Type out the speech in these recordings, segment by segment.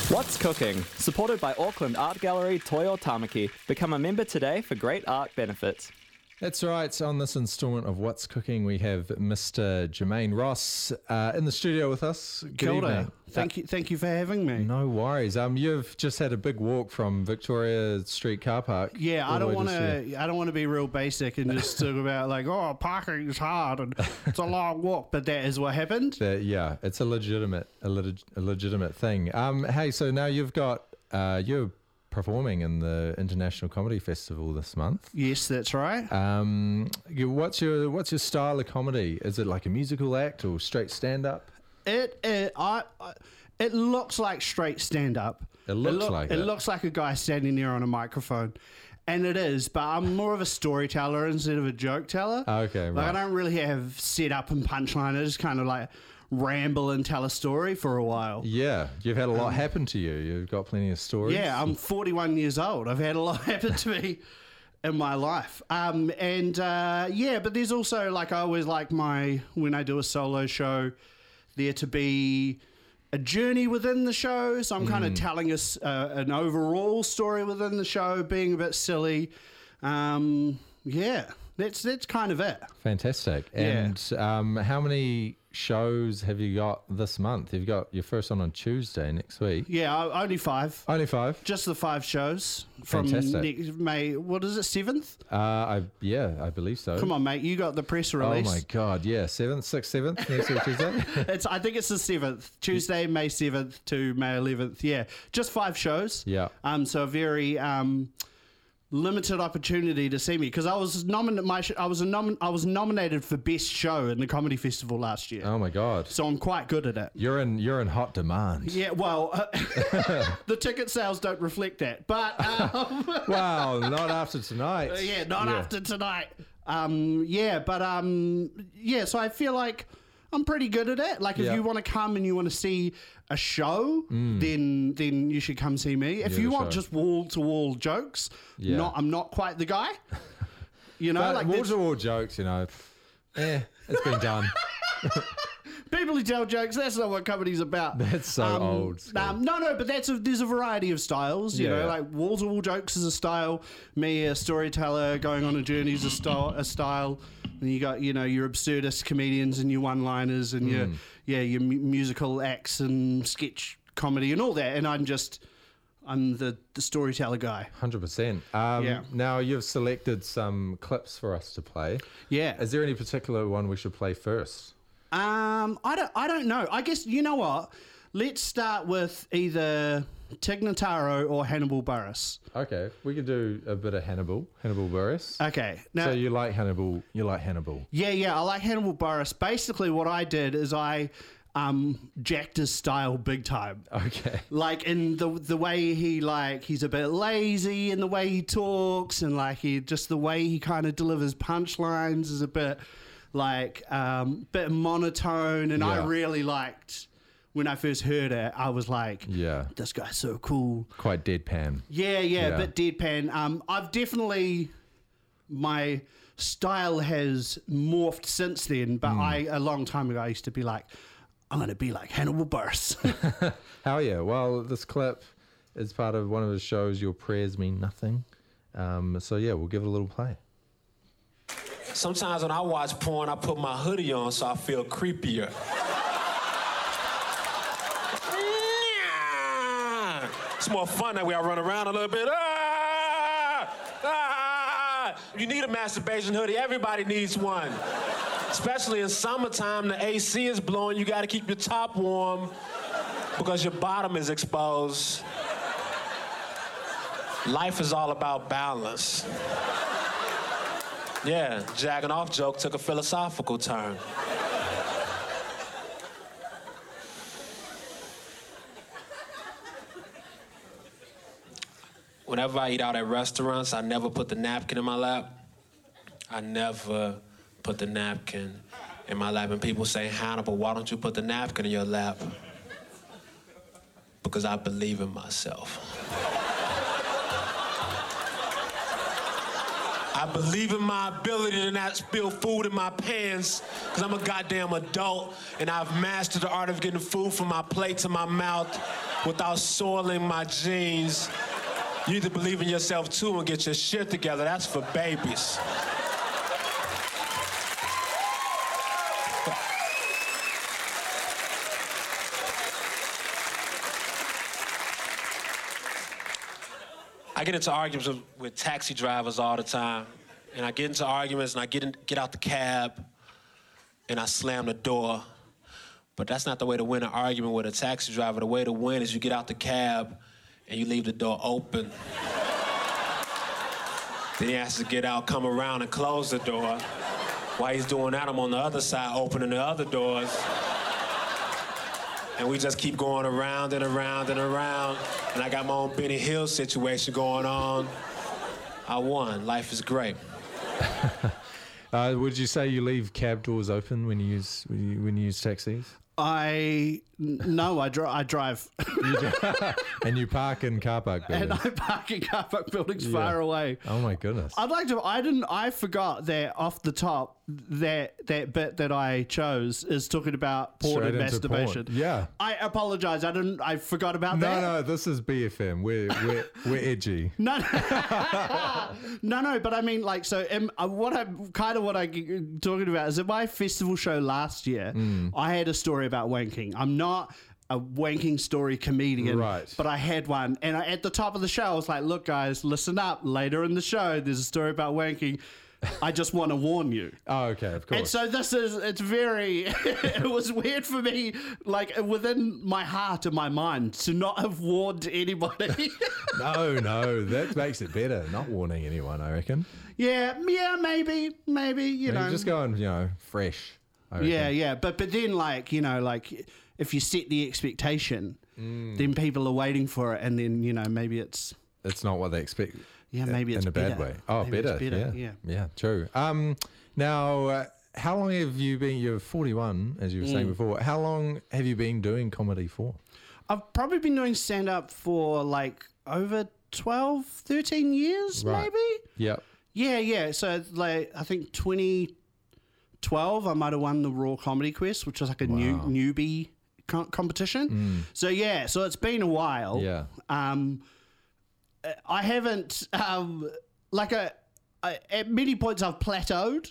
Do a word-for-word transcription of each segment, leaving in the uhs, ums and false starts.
What's Cooking? Supported by Auckland Art Gallery Toi o Tamaki. Become a member today for great art benefits. That's right. On this instalment of What's Cooking, we have Mister Jermaine Ross uh, in the studio with us. Good Kia ora. evening. Thank you, thank you for having me. No worries. Um, you've just had a big walk from Victoria Street car park. Yeah, all I the don't way want to to. I don't want to be real basic and just talk about like, oh, parking is hard and it's a long walk. But that is what happened. That, yeah, it's a legitimate, a, leg- a legitimate thing. Um, hey, so now you've got uh, you're performing in the International Comedy Festival this month. Yes, that's right. Um, you, what's your what's your style of comedy? Is it like a musical act or straight stand up? It it I, I it looks like straight stand up. It looks like it. it. looks like a guy standing there on a microphone. And it is, but I'm more of a storyteller instead of a joke teller. Okay, Like right. I don't really have set up and punchline. I just kind of like ramble and tell a story for a while. Yeah, you've had a lot happen to you. You've got plenty of stories. Yeah, I'm forty-one years old. I've had a lot happen to me in my life. Um, and uh, yeah, but there's also like I always like my, when I do a solo show, there to be a journey within the show. So I'm kind of telling us uh, an overall story within the show, being a bit silly. Um, yeah, that's that's kind of it. Fantastic. And um, how many shows have you got this month? You've got your first one on Tuesday next week. Yeah, I- only five. Only five? Just the five shows from Fantastic. next May. What is it, seventh? Uh, I yeah, I believe so. Come on, mate. You got the press Oh release. my God, yeah, seventh, sixth, seventh next week Tuesday. It's. I think it's the seventh, Tuesday, May seventh to May eleventh. Yeah, just five shows. Yeah. Um. So a very um, limited opportunity to see me because I was nominated. My sh- I was a nom- I was nominated for best show in the comedy festival last year. Oh my God, So I'm quite good at it. you're in you're in hot demand. Yeah. Well, uh, the ticket sales don't reflect that, but um, Wow, not after tonight. yeah, not after tonight. Um. Yeah, but um. Yeah. So I feel like I'm pretty good at it. Like if Yeah. you want to come and you want to see a show, then then you should come see me. If Yeah, you the want show. just wall to wall jokes, Yeah. not I'm not quite the guy. You know, But like wall there's to wall jokes, you know. Eh, it's been done. people who tell jokes. That's not what comedy's about. That's so Um, old school. Um, no, no, but that's a, there's a variety of styles. You Yeah, know, yeah. like wall to wall jokes is a style. Me, a storyteller going on a journey is a style. A style. And you got, you know, your absurdist comedians and your one-liners and your, Mm. yeah, your mu- musical acts and sketch comedy and all that. And I'm just, I'm the, the storyteller guy. one hundred percent. Um, Yeah. Now you've selected some clips for us to play. Yeah. Is there any particular one we should play first? Um, I don't, I don't know. I guess you know what. Let's start with either Tig Notaro or Hannibal Buress. Okay, we could do a bit of Hannibal, Hannibal Buress. Okay. Now, So you like Hannibal? You like Hannibal? yeah, yeah, I like Hannibal Buress. Basically, what I did is I um, jacked his style big time. Okay. Like in the the way he like he's a bit lazy in the way he talks and like he just the way he kind of delivers punchlines is a bit like um bit monotone and I Yeah. really liked when I first heard it. I was like, Yeah. this guy's so cool. Quite deadpan. Yeah, yeah, Yeah. a bit deadpan. Um, I've definitely my style has morphed since then, but Hmm. I a long time ago I used to be like, I'm gonna be like Hannibal Buress. Hell yeah. Well, this clip is part of one of his shows, Your Prayers Mean Nothing. Um, so yeah, we'll give it a little play. Sometimes when I watch porn, I put my hoodie on so I feel creepier. It's more fun that way I run around a little bit. Ah! Ah! You need a masturbation hoodie. Everybody needs one. Especially in summertime, the A C is blowing. You got to keep your top warm because your bottom is exposed. Life is all about balance. Yeah, jacking off joke took a philosophical turn. Whenever I eat out at restaurants, I never put the napkin in my lap. I never put the napkin in my lap. And people say, Hannibal, why don't you put the napkin in your lap? Because I believe in myself. I believe in my ability to not spill food in my pants because I'm a goddamn adult and I've mastered the art of getting food from my plate to my mouth without soiling my jeans. You need to believe in yourself too and get your shit together. That's for babies. I get into arguments with, with taxi drivers all the time. And I get into arguments and I get in, get out the cab and I slam the door. But that's not the way to win an argument with a taxi driver. The way to win is you get out the cab and you leave the door open. Then he has to get out, come around and close the door. While he's doing that, I'm on the other side opening the other doors. And we just keep going around and around and around. And I got my own Benny Hill situation going on. I won. Life is great. uh, would you say you leave cab doors open when you use when you, when you use taxis? I no, I, dri- I drive. You drive. And you park in car park buildings. And I park in car park buildings Yeah. far away. Oh my goodness! I'd like to. I didn't. I forgot that off the top. That that bit that I chose is talking about porn Straight and into masturbation. porn. Yeah. I apologize. I didn't. I forgot about No, that. no, this is B F M. We're we're we're edgy. No, no, no, no. But I mean, like, so um, uh, what I'm kind of what I'm talking about is at my festival show last year, Mm. I had a story about wanking. I'm not a wanking story comedian, Right. But I had one, and I, at the top of the show, I was like, "Look, guys, listen up. Later in the show, there's a story about wanking. I just want to warn you." Oh, okay, of course. And so this is, it's very, it was weird for me, like within my heart and my mind, to not have warned anybody. no, no, that makes it better. Not warning anyone, I reckon. yeah, yeah, maybe, maybe, you You know. just going, you know, fresh. I reckon. yeah, yeah. But, but then, like, you know, like if you set the expectation, Mm. then people are waiting for it. And then, you know, maybe it's, It's not what they expect. yeah, maybe it's in a bad better. way. Oh, Maybe better. it's better. Yeah. Yeah. Yeah, true. Um, now, uh, how long have you been? You're forty-one, as you were Mm. saying before. How long have you been doing comedy for? I've probably been doing stand up for like over twelve, thirteen years, Right. maybe. Yep. Yeah, yeah. So like I think twenty twelve, I might have won the Raw Comedy Quest, which was like a new Wow. newbie co- competition. So yeah, so it's been a while. Yeah. Um, I haven't um like a. I, at many points I've plateaued.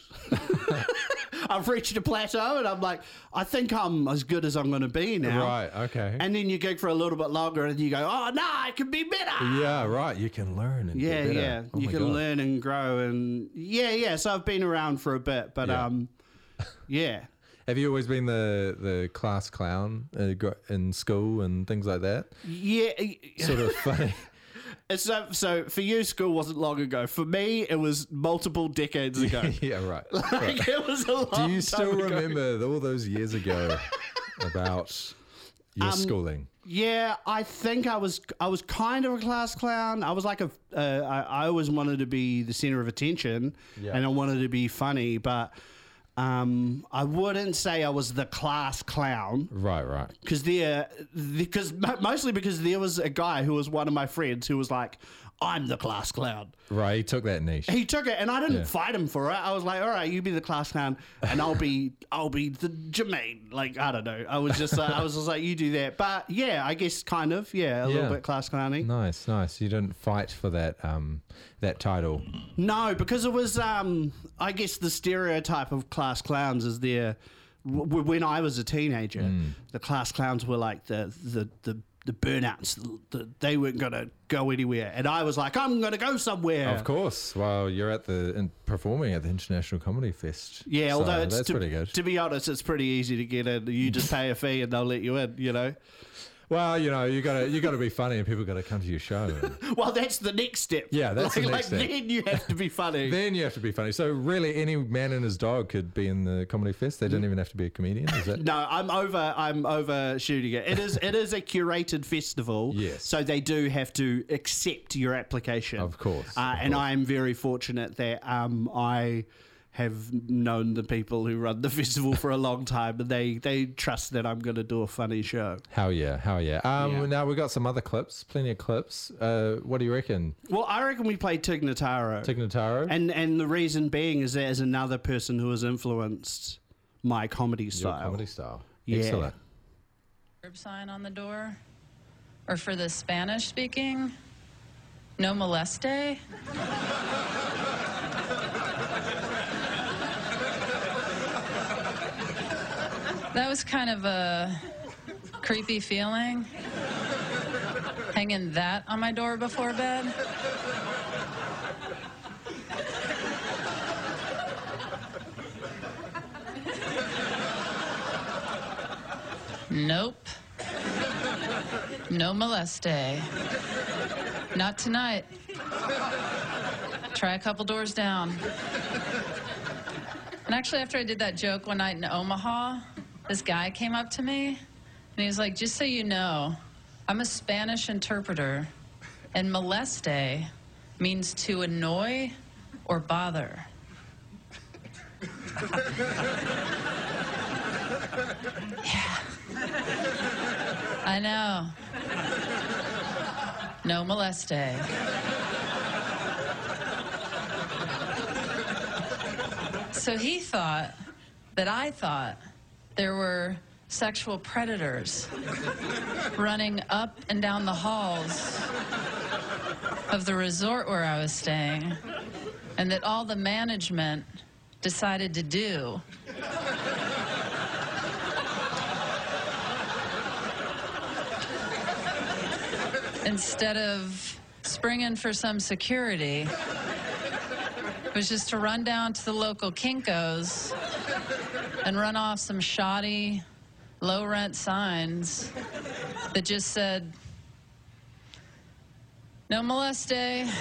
I've reached a plateau, and I'm like, I think I'm as good as I'm going to be now. Right. Okay. And then you gig for a little bit longer, and you go, oh no, I can be better. yeah. Right. You can learn and Yeah, get better. yeah. Oh you my can God. learn and grow, and yeah, yeah. So I've been around for a bit, but Yeah. um, yeah. Have you always been the the class clown uh, gr- in school and things like that? Yeah, Sort of funny. it's so, so for you, school wasn't long ago. For me, it was multiple decades ago. yeah. Right. Like it was a long Do you still time ago. remember all those years ago about your Um, schooling? Yeah, I think I was I was kind of a class clown. I was like a uh, I, I always wanted to be the center of attention, Yeah. and I wanted to be funny, but um, I wouldn't say I was the class clown. Right. Right. Because there, because mostly because there was a guy who was one of my friends who was like, "I'm the class clown." Right. He took that niche. He took it, and I didn't Yeah. fight him for it. I was like, "All right, you be the class clown, and I'll be, I'll be the Jermaine." Like I don't know. I was just, uh, I was just like, "You do that." But yeah, I guess kind of, yeah, a Yeah. little bit class clowning. Nice, nice. You didn't fight for that um that title. No, because it was, um, I guess the stereotype of class clowns is there. W- when I was a teenager, Mm. the class clowns were like the the the, the burnouts. The, the, they weren't going to go anywhere, and I was like, I'm going to go somewhere. Of course. Well, you're at the in, performing at the International Comedy Fest. Yeah, so although it's that's to, pretty good. to be honest, it's pretty easy to get in. You just pay a fee and they'll let you in. You know. Well, you know, you gotta you gotta be funny, and people gotta come to your show. And Well, that's the next step. Yeah, that's like, the like next step. Then you have to be funny. then you have to be funny. So really, any man and his dog could be in the comedy fest. They don't even have to be a comedian. Is that? No, I'm over. I'm overshooting it. It is. It is a curated festival. Yes. So they do have to accept your application. Of course, Uh, of and course. I am very fortunate that um, I have known the people who run the festival for a long time, and they they trust that I'm going to do a funny show. Hell yeah, hell yeah. Um, Yeah. Now we got some other clips, plenty of clips. Uh, what do you reckon, Well, I reckon we play Tig Notaro. Tig Notaro? And and the reason being is that is another person who has influenced my comedy Your style. comedy style. Yeah. Excellent. Curb sign on the door. or for the Spanish speaking, no moleste. That was kind of a creepy feeling, hanging that on my door before bed. Nope. No moleste. Not tonight. Try a couple doors down. And actually, after I did that joke one night in Omaha, this guy came up to me, and he was like, just so you know, I'm a Spanish interpreter, and moleste means to annoy or bother. Yeah. I know. No moleste. So he thought that I thought there were sexual predators running up and down the halls of the resort where I was staying, and that all the management decided to do instead of springing for some security was just to run down to the local Kinko's and run off some shoddy, low-rent signs that just said, no moleste.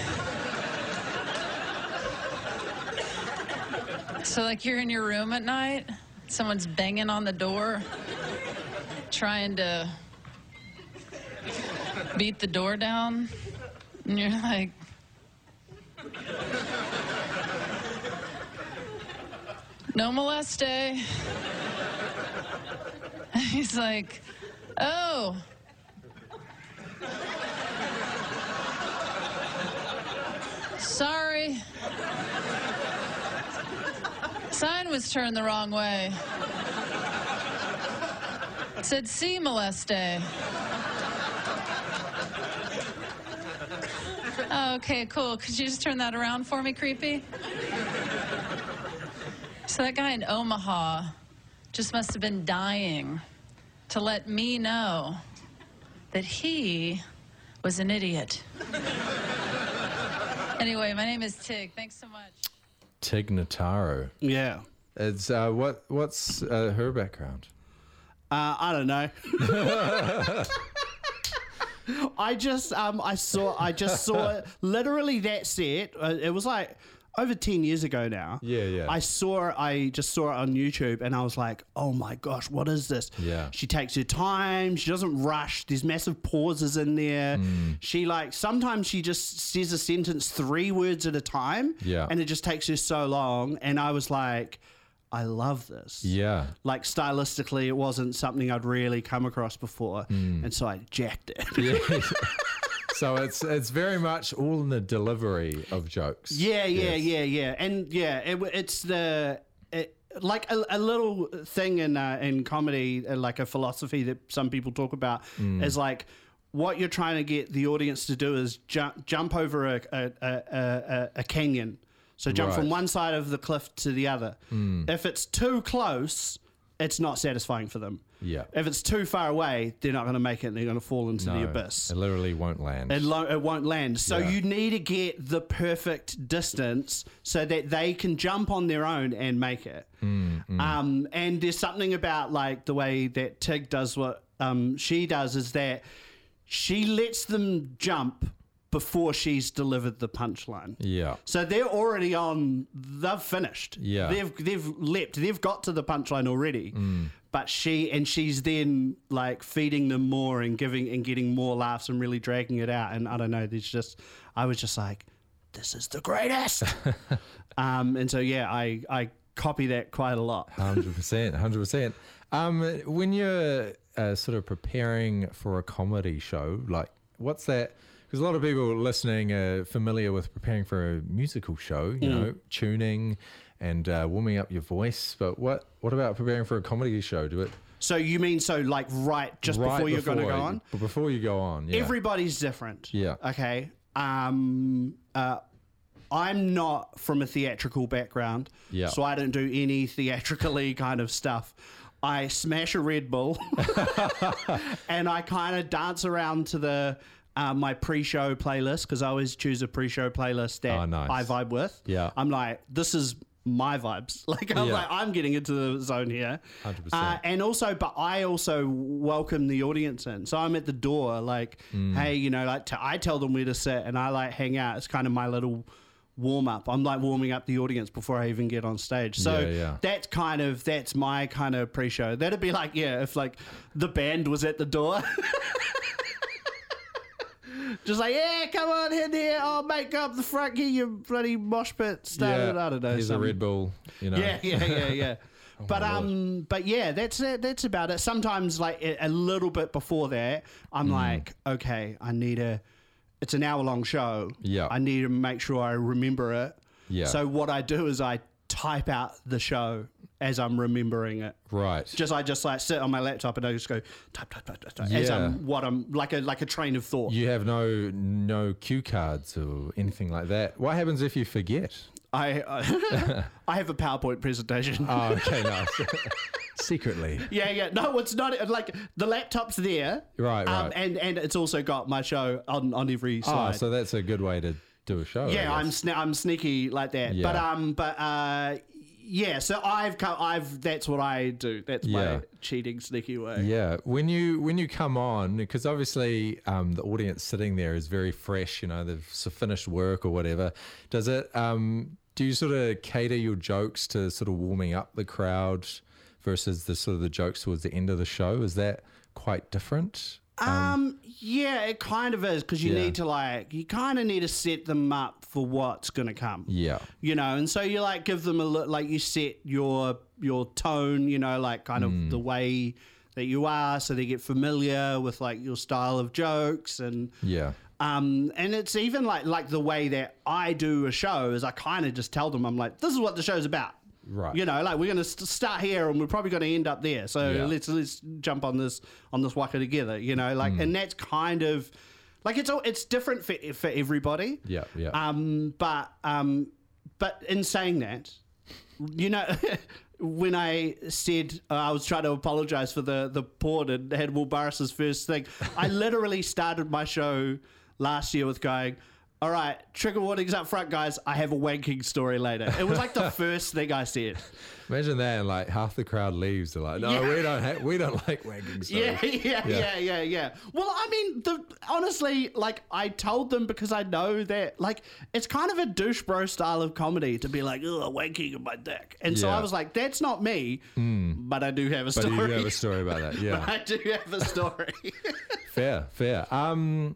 So, like, you're in your room at night, someone's banging on the door, trying to beat the door down, and you're like, no moleste. He's like, oh. Sorry. Sign was turned the wrong way. It said si moleste. Oh, okay, cool. Could you just turn that around for me, creepy? So that guy in Omaha just must have been dying to let me know that he was an idiot. Anyway, my name is Tig. Thanks so much. Tig Notaro. Yeah. It's uh, what what's uh, her background? Uh, I don't know. I just um I saw I just saw literally that set. Uh, it was like over ten years ago now. Yeah, yeah. I saw I just saw it on YouTube, and I was like, oh my gosh, what is this? Yeah. She takes her time. She doesn't rush. There's massive pauses in there. Mm. She like sometimes she just says a sentence three words at a time. Yeah. And it just takes her so long. And I was like, I love this. Yeah. Like stylistically, it wasn't something I'd really come across before, Mm. and so I jacked it. Yeah. So it's it's very much all in the delivery of jokes. Yeah, yeah, Yes. yeah, yeah, and yeah, it, it's the it, like a, a little thing in uh, in comedy, uh, like a philosophy that some people talk about Mm. is like what you're trying to get the audience to do is jump jump over a a, a, a, a canyon. So jump from Right. one side of the cliff to the other. Mm. If it's too close, it's not satisfying for them. Yeah. If it's too far away, they're not going to make it. They're going to fall into the No, abyss. It literally won't land. It, lo- it won't land. So Yeah. you need to get the perfect distance so that they can jump on their own and make it. Mm, mm. Um, and there's something about like the way that Tig does what um, she does is that she lets them jump before she's delivered the punchline. Yeah. So they're already on, they've finished. Yeah. They've they've leapt, they've got to the punchline already. Mm. But she and she's then like feeding them more and giving and getting more laughs and really dragging it out. And I don't know, there's just I was just like, this is the greatest. um and so yeah, I I copy that quite a lot. Hundred percent, hundred percent. Um, when you're uh, sort of preparing for a comedy show, like what's that? Because a lot of people listening are familiar with preparing for a musical show, you Mm. know, tuning and uh, warming up your voice. But what what about preparing for a comedy show? Do it So you mean so like right just Right before you're going to go before- on? b- Before you go on, yeah. Everybody's different. Yeah. Okay. Um, uh, I'm not from a theatrical background, Yeah. so I don't do any theatrically kind of stuff. I smash a Red Bull and I kind of dance around to the uh, my pre-show playlist, because I always choose a pre-show playlist that Oh, nice. I vibe with. Yeah. I'm like, this is my vibes. Like I'm Yeah. like, I'm getting into the zone here. one hundred percent. Uh, and also, but I also welcome the audience in. So I'm at the door, like, Mm. hey, you know, like t- I tell them where to sit, and I like hang out. It's kind of my little warm up. I'm like warming up the audience before I even get on stage. So Yeah, yeah. that's kind of that's my kind of pre-show. That'd be like, yeah, if like the band was at the door. Just like, yeah, come on in here. I'll make up the front, get your bloody mosh pit started. I don't know. Here's a something. Red Bull, you know. Yeah, yeah, yeah, yeah. but my um, but yeah, that's it. That's about it. Sometimes, like a, a little bit before that, I'm like, okay, I need a. It's an hour long show. Yeah. I need to make sure I remember it. Yeah. So what I do is I type out the show as I'm remembering it. Right. Just I just like sit on my laptop and I just go type type type type, type as Yeah. I'm what I'm like a like a train of thought. You have no no cue cards or anything like that. What happens if you forget? I I, I have a PowerPoint presentation. Oh, okay, nice. Secretly. Yeah, yeah. No, it's not like the laptop's there. Right, Um, right. and and it's also got my show on, on every Oh, slide. so that's a good way to do a show. I yeah, I'm guess. sne- I'm sneaky like that. Yeah. But um, but uh, yeah. So I've co- I've that's what I do. That's Yeah. my cheating sneaky way. Yeah, when you when you come on, because obviously um, the audience sitting there is very fresh. You know, they've s- finished work or whatever. Does it? Um, do you sort of cater your jokes to sort of warming up the crowd versus the sort of the jokes towards the end of the show? Is that quite different? Um, yeah, it kind of is, because you Yeah. need to like you kind of need to set them up for what's gonna come. Yeah. You know, and so you like give them a look, like you set your your tone, you know, like kind of Mm. the way that you are, so they get familiar with like your style of jokes, and Yeah. um, and it's even like like the way that I do a show is I kind of just tell them, I'm like, this is what the show's about. Right. You know, like we're gonna st- start here and we're probably gonna end up there. So Yeah. let's let's jump on this on this waka together. You know, like, Mm. and that's kind of like it's all it's different for for everybody. Yeah. Yeah. Um, but um, but in saying that, you know, when I said uh, I was trying to apologize for the the porn and had Will Burris's first thing, I literally started my show last year with going, all right, trigger warnings up front, guys. I have a wanking story later. It was like the first thing I said. Imagine that, and like half the crowd leaves. They're like, "No, Yeah. we don't. Ha- we don't like wanking stories." Yeah, yeah, Yeah. yeah, yeah, yeah. Well, I mean, the, honestly, like, I told them because I know that, like, it's kind of a douche bro style of comedy to be like, oh, wanking in my dick. And so Yeah. I was like, that's not me, but I do have a But story. you have a story about that. Yeah. I do have a story. Fair, fair. Um,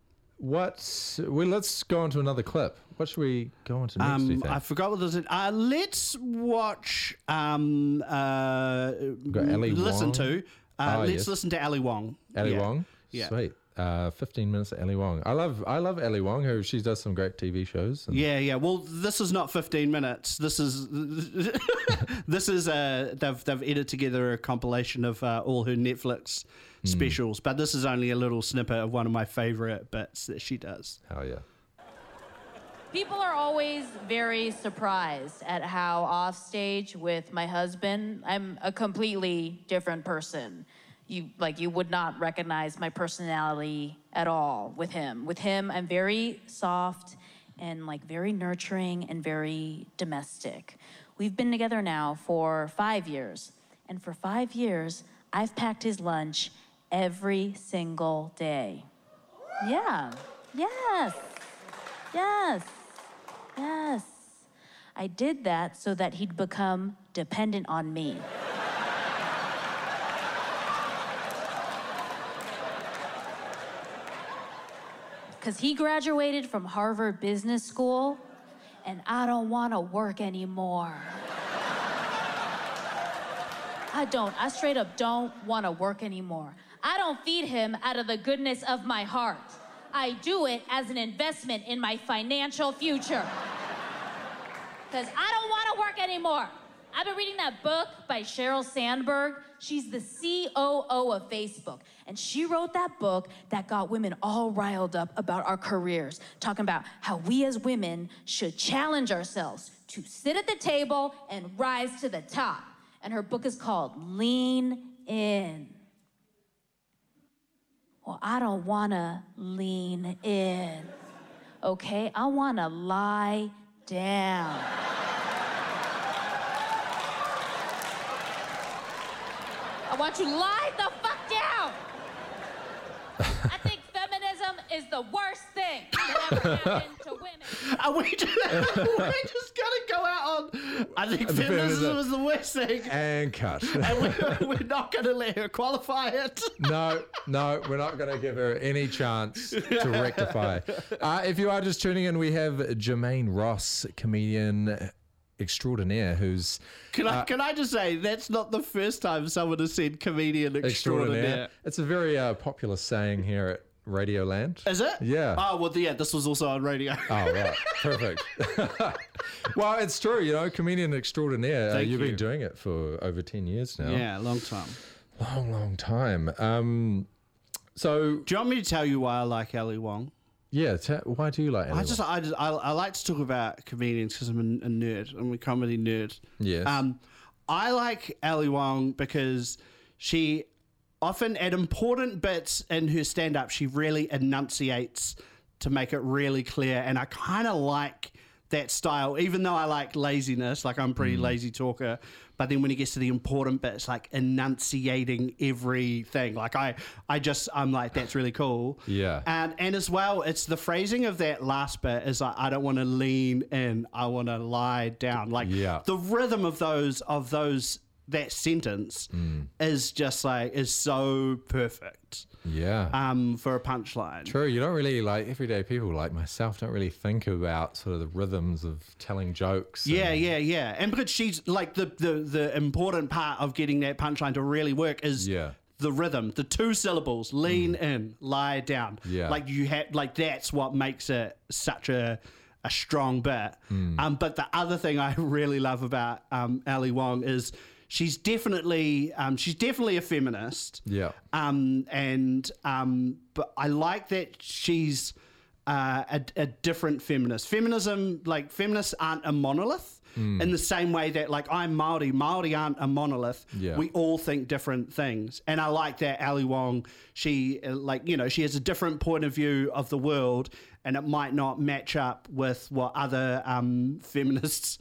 what? Well, let's go on to another clip. What should we go on to next? do you um, think? I forgot what this is. Uh, let's watch, um, uh, got Ali listen Wong. to, uh, Oh, let's yes. listen to Ali Wong. Ali Yeah. Wong. Yeah. Sweet. Uh, fifteen minutes of Ali Wong. I love, I love Ali Wong. Who she does some great T V shows. and- Yeah, yeah. Well, this is not fifteen minutes. This is this is uh they've they've edited together a compilation of uh, all her Netflix specials, but this is only a little snippet of one of my favorite bits that she does. Hell yeah. People are always very surprised at how off stage with my husband, I'm a completely different person. You like you would not recognize my personality at all with him. With him, I'm very soft and like very nurturing and very domestic. We've been together now for five years, and for five years, I've packed his lunch every single day. Yeah. Yes. Yes. Yes. I did that so that he'd become dependent on me. Because he graduated from Harvard Business School, and I don't want to work anymore. I don't. I straight up don't want to work anymore. I don't feed him out of the goodness of my heart. I do it as an investment in my financial future. Because I don't want to work anymore. I've been reading that book by Sheryl Sandberg. She's the C O O of Facebook. And she wrote that book that got women all riled up about our careers, talking about how we as women should challenge ourselves to sit at the table and rise to the top. And her book is called Lean In. Well, I don't wanna lean in, okay? I wanna lie down. I want you to lie the fuck down. I think feminism is the worst thing that ever happened to women. Are we just, we're just gonna go out on, I think The feminism feminism. is the worst thing. And cut. And we're, we're not gonna let her qualify it. No, no, we're not going to give her any chance to rectify. Uh, if you are just tuning in, we have Jermaine Ross, comedian extraordinaire, who's Can I, can I just say, that's not the first time someone has said comedian extraordinaire. extraordinaire. It's a very uh, popular saying here at Radioland. Is it? Yeah. Oh, well, yeah, this was also on radio. Oh, right. Perfect. Well, it's true, you know, comedian extraordinaire. Uh, Thank you've you. been doing it for over ten years now. Yeah, long time. Long, long time. Um, so, Do you want me to tell you why I like Ali Wong? yeah, ta why do you like I Ali just, Wong? I just, I, I like to talk about comedians because I'm a, a nerd. I'm a comedy nerd. Yes. Um, I like Ali Wong because she often, at important bits in her stand-up, she really enunciates to make it really clear, and I kind of like that style, even though I like laziness, like I'm a pretty Mm. lazy talker, but then when it gets to the important bits, like enunciating everything, like I, I just, I'm like, that's really cool. Yeah. And and as well, it's the phrasing of that last bit is like, I don't want to lean in, I want to lie down. Like Yeah. the rhythm of those, of those, that sentence Mm. is just like, is so perfect Yeah. um, for a punchline. True. You don't really, like, everyday people like myself don't really think about sort of the rhythms of telling jokes. Yeah, and- yeah, yeah. And because she's like the, the, the important part of getting that punchline to really work is Yeah. the rhythm, the two syllables, lean in, lie down. Yeah. Like you had, like that's what makes it such a, a strong bit. Um, but the other thing I really love about um, Ali Wong is she's definitely, um, she's definitely a feminist. Yeah. Um, and um, but I like that she's uh, a, a different feminist. Feminism, like feminists aren't a monolith in the same way that like I'm Māori. Māori aren't a monolith. Yeah. We all think different things. And I like that Ali Wong, she uh, like, you know, she has a different point of view of the world and it might not match up with what other um, feminists.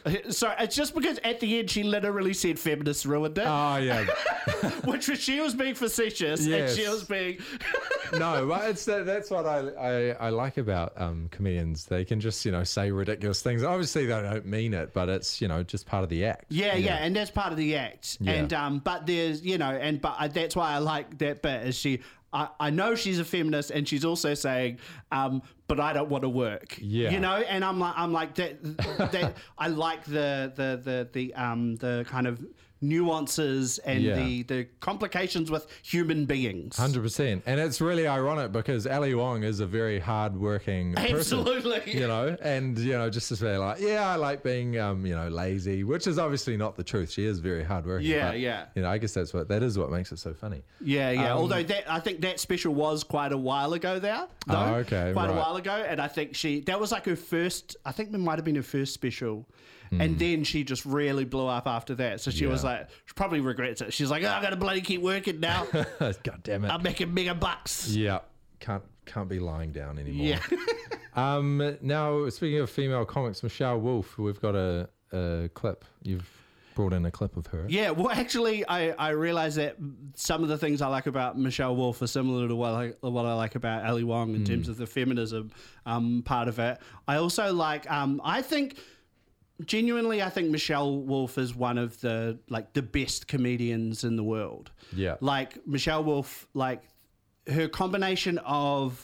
So it's just because at the end she literally said feminists ruined it, Oh, yeah. which was she was being facetious Yes. and she was being No, but it's that, that's what I, I, I like about um, comedians. They can just, you know, say ridiculous things. Obviously, they don't mean it, but it's, you know, just part of the act. yeah, you yeah, know? and that's part of the act. Yeah. And um, but there's you know, and but I, that's why I like that bit. Is she? I, I know she's a feminist, and she's also saying, um, but I don't want to work. Yeah. you know, and I'm like, I'm like that. that I like the the the the um the kind of nuances and Yeah. the the complications with human beings. one hundred percent. And it's really ironic because Ali Wong is a very hard-working person. Absolutely. You know, and, you know, just to say like, yeah, I like being, um, you know, lazy, which is obviously not the truth. She is very hardworking. Yeah, but, yeah. You know, I guess that's what, that is what makes it so funny. Yeah, yeah. Um, Although that, I think that special was quite a while ago there. Though, Oh, okay, Quite a right. while ago, and I think she that was like her first. I think it might have been her first special, and then she just really blew up after that. So she was Hmm. Yeah. like, she probably regrets it. She's like, oh, I got to bloody keep working now. God damn it. I'm making mega bucks. Yeah. Can't, can't be lying down anymore. Yeah. Um, now, speaking of female comics, Michelle Wolf, we've got a, a clip. You've brought in a clip of her. Yeah, well, actually, I, I realize that some of the things I like about Michelle Wolf are similar to what I, what I like about Ali Wong in terms of the feminism um, part of it. I also like, um, I think, genuinely, I think Michelle Wolf is one of the, like, the best comedians in the world. Yeah. Like, Michelle Wolf, like, her combination of...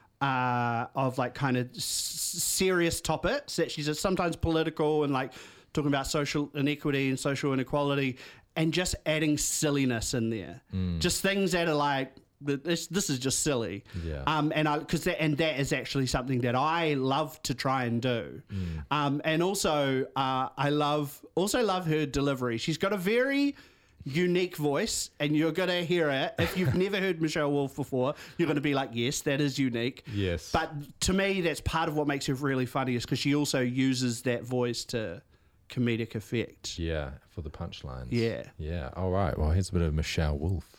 Uh, of like kind of s- serious topics that she's sometimes political and like talking about social inequity and social inequality and just adding silliness in there. Just things that are like this this is just silly. Yeah. Um, and I because that and that is actually something that I love to try and do. Mm. Um, and also uh, I love also love her delivery. She's got a very unique voice, and you're gonna hear it. If you've never heard Michelle Wolf before, you're gonna be like, yes, that is unique. Yes. But to me, that's part of what makes her really funny, is because she also uses that voice to comedic effect. Yeah, for the punchlines. Yeah. Yeah. All right. Well, here's a bit of Michelle Wolf.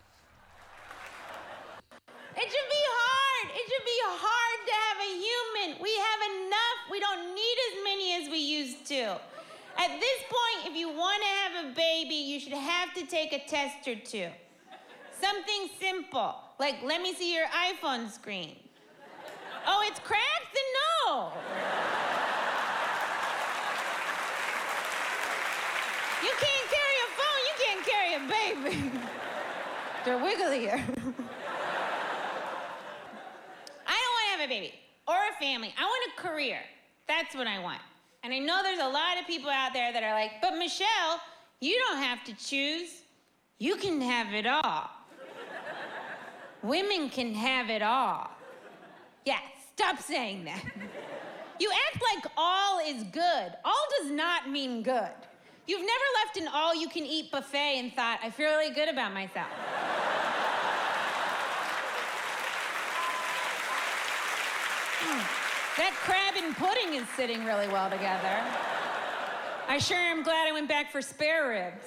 It should be hard. It should be hard to have a human. We have enough. We don't need as many as we used to. At this point, if you want to have a baby, you should have to take a test or two. Something simple, like let me see your iPhone screen. Oh, it's cracked? Then no. You can't carry a phone, you can't carry a baby. They're wigglier. I don't want to have a baby or a family. I want a career. That's what I want. And I know there's a lot of people out there that are like, but Michelle, you don't have to choose. You can have it all. Women can have it all. Yeah, stop saying that. You act like all is good. All does not mean good. You've never left an all-you-can-eat buffet and thought, I feel really good about myself. Mm. That crab and pudding is sitting really well together. I sure am glad I went back for spare ribs.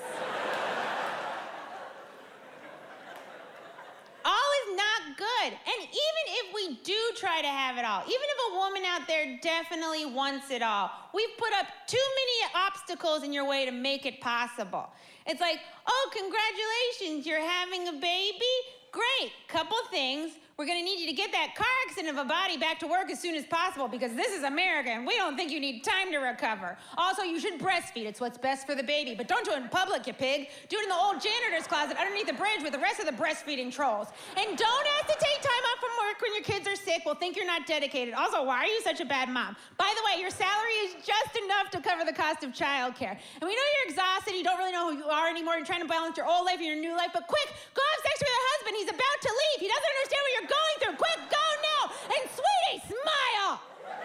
All is not good. And even if we do try to have it all, even if a woman out there definitely wants it all, we've put up too many obstacles in your way to make it possible. It's like, oh, congratulations, you're having a baby? Great, couple things. We're gonna need you to get that car accident of a body back to work as soon as possible because this is America and we don't think you need time to recover. Also, you should breastfeed. It's what's best for the baby, but don't do it in public, you pig. Do it in the old janitor's closet underneath the bridge with the rest of the breastfeeding trolls. And don't ask to take time off from work when your kids are sick. We'll think you're not dedicated. Also, why are you such a bad mom? By the way, your salary is just enough to cover the cost of childcare. And we know you're exhausted, you don't really know who you are anymore, you're trying to balance your old life and your new life, but quick, go have sex with your husband. He's about to leave. He doesn't understand what you're going through. Quick, go now! And sweetie, smile!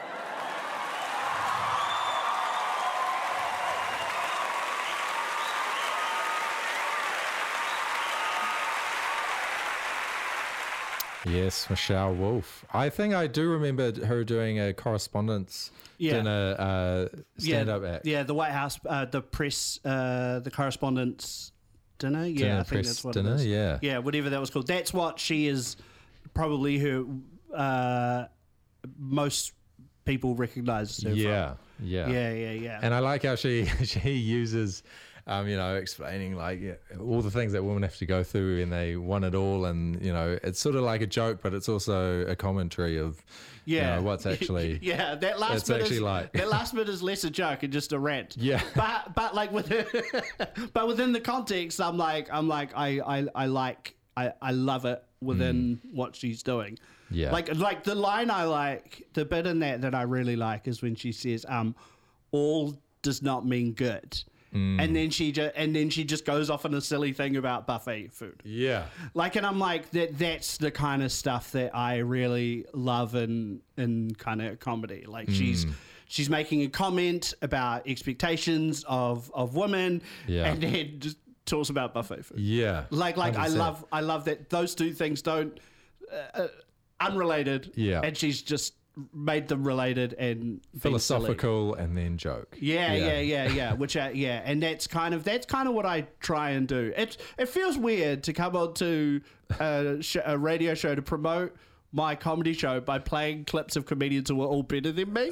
Yes, Michelle Wolf. I think I do remember her doing a correspondence Yeah. dinner uh, stand-up yeah, act. Yeah, the White House, uh, the press, uh, the correspondence dinner. Yeah, Dinner, I think press that's what dinner, it is. yeah. Yeah, whatever that was called. That's what she is, probably her, uh, most people recognize her Yeah, from. yeah. Yeah, yeah, yeah. And I like how she she uses, um, you know, explaining like yeah, all the things that women have to go through and they want it all, and you know, it's sort of like a joke, but it's also a commentary of, Yeah, you know, what's actually yeah. That last it's bit actually is like. that last bit is less a joke and just a rant. Yeah. but but like with but within the context, I'm like I'm like I I, I like I, I love it within mm. what she's doing. Yeah. Like like the line I like, the bit in that that I really like is when she says, um, all does not mean good. Mm. And then she just and then she just goes off on a silly thing about buffet food. Yeah. Like, and I'm like, that that's the kind of stuff that I really love in in kind of comedy. Like mm. she's she's making a comment about expectations of of women, yeah. and then just talks about buffet food. Yeah. Like like one hundred percent. I love I love that those two things don't uh, uh, unrelated. Yeah. And she's just made them related and philosophical and then joke. Yeah, yeah, yeah, yeah. yeah. Which, I, yeah, and that's kind of that's kind of what I try and do. It it feels weird to come on to a, sh- a radio show to promote my comedy show by playing clips of comedians who are all better than me.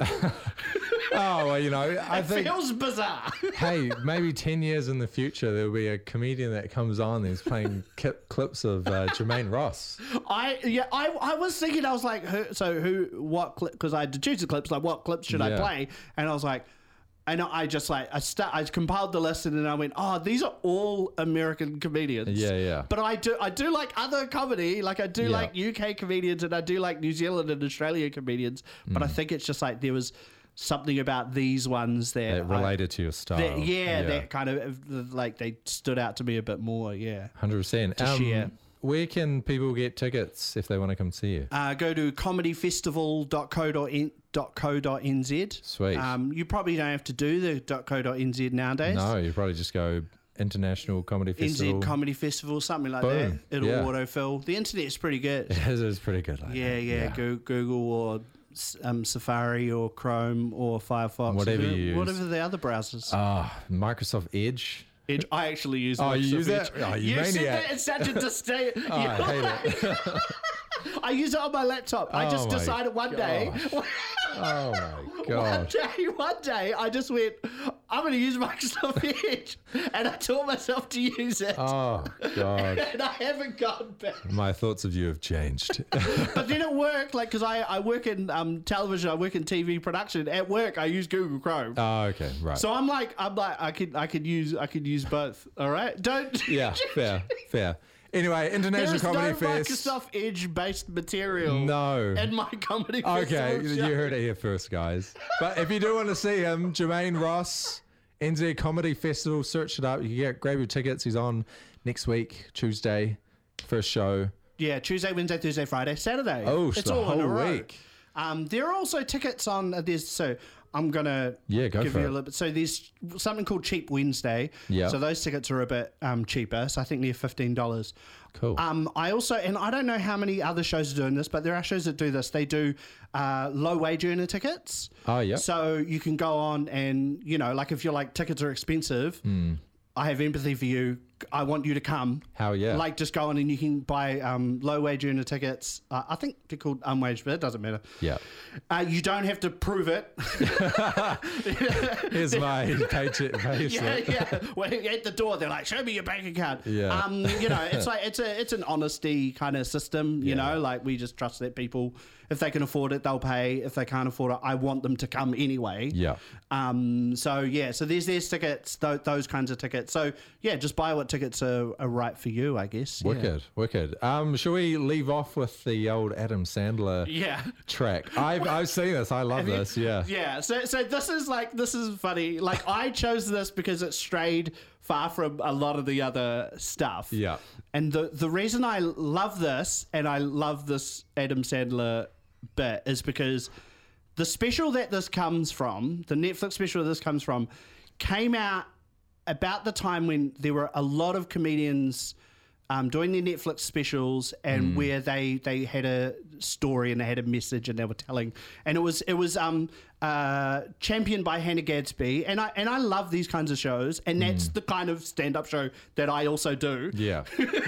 Oh, well, you know, I it think feels bizarre. hey, maybe ten years in the future there'll be a comedian that comes on who's playing ki- clips of uh, Jermaine Ross. I yeah, I I was thinking, I was like, who, so who, what clip? Because I had to choose the clips. Like, what clips should I Yeah. play? And I was like. And I just like I start. I compiled the list and then I went, "Oh, these are all American comedians." Yeah, yeah. But I do, I do like other comedy. Like I do Yeah. like U K comedians and I do like New Zealand and Australia comedians. But Mm. I think it's just like there was something about these ones that That related to your style. That, yeah, that kind of like they stood out to me a bit more. Yeah, one hundred percent. to Um, share. where can people get tickets if they want to come see you? Uh, go to comedy festival dot co dot n z. Sweet. Um, you probably don't have to do the .co dot n z nowadays. No, you probably just go International Comedy Festival. N Z Comedy Festival, something like Boom. that. It'll Yeah. autofill. The internet's pretty good. It is, it's pretty good. Like Yeah, that. yeah, Go- Google or um, Safari or Chrome or Firefox. Whatever whatever, you use. Whatever the other browsers. Ah, Microsoft Edge. Edge. I actually use. Oh, you Microsoft use that? Edge. Oh, you said maniac. that in such a distinct. Oh, I hate it. I use it on my laptop. I Oh just my decided one day. Oh my One god. day, one day, I just went, I'm going to use Microsoft Edge. And I taught myself to use it. Oh god. And I haven't gone back. My thoughts of you have changed. But then it worked, like, because I, I work in um, television, I work in T V production. At work, I use Google Chrome. Oh, okay, right. So I'm like, I'm like, I could, I could use, I could use both. All right, don't. Yeah, fair, fair. Anyway, There International is Comedy no Fest. Microsoft Edge-based material. No. In my comedy festival Okay, show. you heard it here first, guys. But if you do want to see him, Jermaine Ross, N Z Comedy Festival, search it up. You can get grab your tickets. He's on next week, Tuesday, first show. Yeah, Tuesday, Wednesday, Thursday, Friday, Saturday. Oh, it's the all in a whole row. week. Um, there are also tickets on. Uh, there's so I'm gonna Yeah, go give for you it. a little bit. So there's something called Cheap Wednesday. Yeah. So those tickets are a bit um, cheaper. So I think they're fifteen dollars. Cool. Um, I also, and I don't know how many other shows are doing this, but there are shows that do this. They do uh, low wage earner tickets. Oh, yeah. So you can go on and, you know, like if you're like, tickets are expensive, I have empathy for you. I want you to come. Hell yeah. Like just go on and you can buy um, low wage earner tickets. Uh, I think they're called unwaged, but it doesn't matter. Yeah. Uh, you don't have to prove it. Here's my paycheck. Pay yeah, slip. yeah. When you at the door, they're like, "Show me your bank account." Yeah. Um, you know, it's like it's a it's an honesty kind of system. You Yeah. know, like we just trust that people, if they can afford it, they'll pay. If they can't afford it, I want them to come anyway. Yeah. Um. So yeah. So there's there's tickets, th- those kinds of tickets. So yeah, just buy what tickets are, are right for you, I guess. Yeah. Wicked, wicked. Um, shall we leave off with the old Adam Sandler Yeah. track? I've I've seen this. I love this. Yeah. Yeah. So so this is like this is funny. Like I chose this because it strayed far from a lot of the other stuff. Yeah. And the the reason I love this and I love this Adam Sandler bit is because the special that this comes from, the Netflix special that this comes from, came out about the time when there were a lot of comedians um, doing their Netflix specials and where they, they had a story and they had a message and they were telling, and it was it was um, uh, championed by Hannah Gadsby, and I and I love these kinds of shows, and that's the kind of stand up show that I also do. Yeah.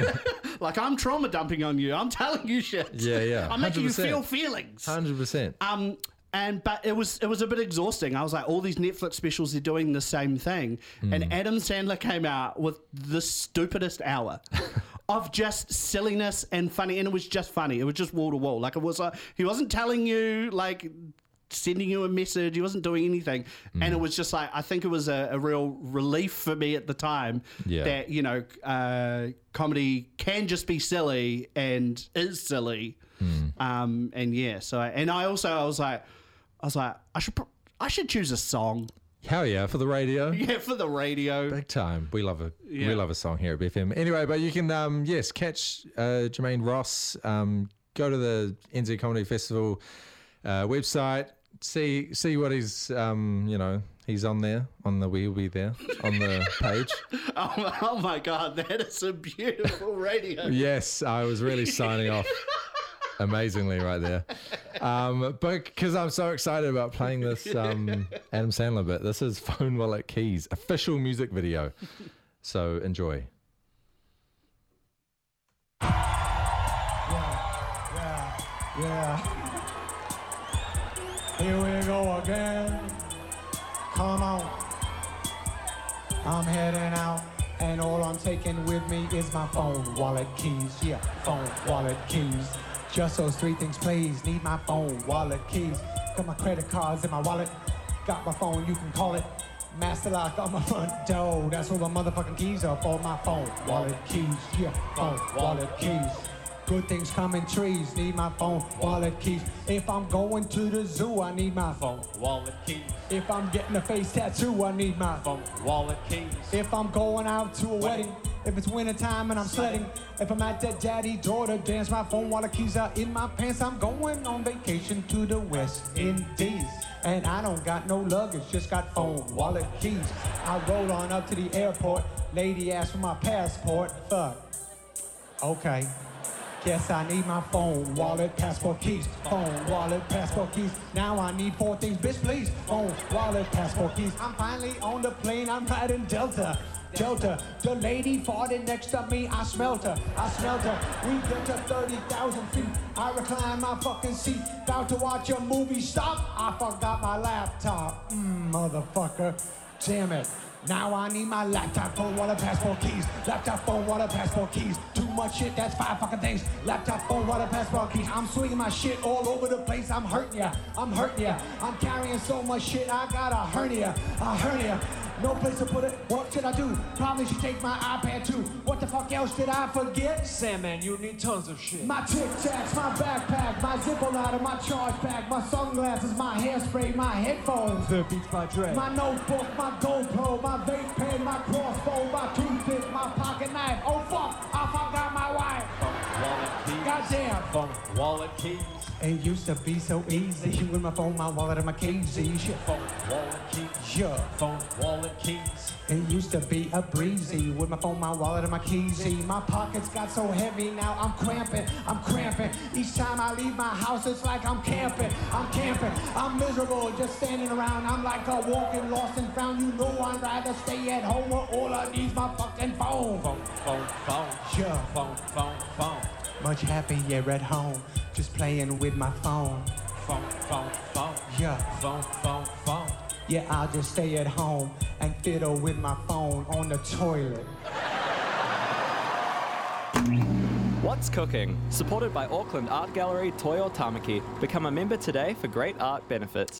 Like I'm trauma dumping on you, I'm telling you shit. Yeah, yeah. I'm making you one hundred percent. feel feelings. Hundred percent. Um, and but it was it was a bit exhausting. I was like, all these Netflix specials, they're doing the same thing. And Adam Sandler came out with the stupidest hour of just silliness and funny, and it was just funny. It was just wall to wall. Like it was like he wasn't telling you like sending you a message. He wasn't doing anything, and it was just like I think it was a, a real relief for me at the time Yeah. that you know uh, comedy can just be silly and is silly. Um, and yeah, so I, and I also I was like, I was like, I should pr- I should choose a song. Hell yeah, for the radio. Yeah, for the radio. Big time. We love a Yeah. we love a song here at B F M. Anyway, but you can um yes catch uh, Jermaine Ross. Um, go to the N Z Comedy Festival uh, website. See see what he's um you know he's on there on the we'll be there on the page. Oh, oh my God, that is a beautiful radio. Yes, I was really signing off amazingly right there. Um, but because I'm so excited about playing this um, Adam Sandler bit, this is Phone Wallet Keys, official music video. So enjoy. Yeah. Here we go again. Come on. I'm heading out, and all I'm taking with me is my phone, wallet, keys. Yeah, phone, wallet, keys. Just those three things, please. Need my phone, wallet, keys. Got my credit cards in my wallet. Got my phone, you can call it. Master lock on my front door. That's where the motherfucking keys are for my phone, wallet, keys. Yeah, phone, wallet, keys. Good things come in trees, need my phone, wallet, keys. If I'm going to the zoo, I need my phone, wallet, keys. If I'm getting a face tattoo, I need my phone, wallet, keys. If I'm going out to a wedding, If it's winter time and I'm sledding, if I'm at that daddy daughter dance, my phone while the keys are in my pants. I'm going on vacation to the West Indies, and I don't got no luggage, just got phone, wallet, keys. I roll on up to the airport, lady asked for my passport. Fuck. Okay. Guess I need my phone, wallet, passport, keys. Phone, wallet, passport, keys. Now I need four things, bitch, please. Phone, wallet, passport, keys. I'm finally on the plane, I'm riding Delta. Delta, the lady farted next to me, I smelt her, I smelt her. We get to thirty thousand feet, I recline my fucking seat. About to watch a movie, stop, I forgot my laptop. Mmm, motherfucker, damn it. Now I need my laptop, phone, wallet, passport, keys. Laptop, phone, wallet, passport, keys. Too much shit, that's five fucking things. Laptop, phone, wallet, passport, keys. I'm swinging my shit all over the place. I'm hurting ya, I'm hurting ya. I'm carrying so much shit, I got a hernia, a hernia. No place to put it, what should I do? Probably should take my iPad too. What the fuck else did I forget? Sam, man, you need tons of shit. My Tic Tacs, my backpack, my Zippo lighter, my charge pack, my sunglasses, my hairspray, my headphones. The Beats by Dre. My notebook, my GoPro, my vape pen, my crossbow, my toothpick, my pocket knife. Oh fuck, I forgot my wife. Phone, wallet, keys. Goddamn. Phone, wallet, keys. It used to be so easy with my phone, my wallet, and my keys. Shit. Phone, wallet, keys. Yeah. Phone, wallet, keys. It used to be a breezy with my phone, my wallet, and my keys. My pockets got so heavy now I'm cramping, I'm cramping. Each time I leave my house, it's like I'm camping, I'm camping. I'm miserable just standing around. I'm like a walking lost and found. You know I'd rather stay at home where all I need's my fucking phone. Phone, phone, phone. Yeah. Phone, phone, phone. Much happier at home, just playing with my phone. Phone, phone, phone. Yeah. Phone, phone, phone. Yeah, I'll just stay at home and fiddle with my phone on the toilet. What's Cooking? Supported by Auckland Art Gallery Toi o Tamaki. Become a member today for great art benefits.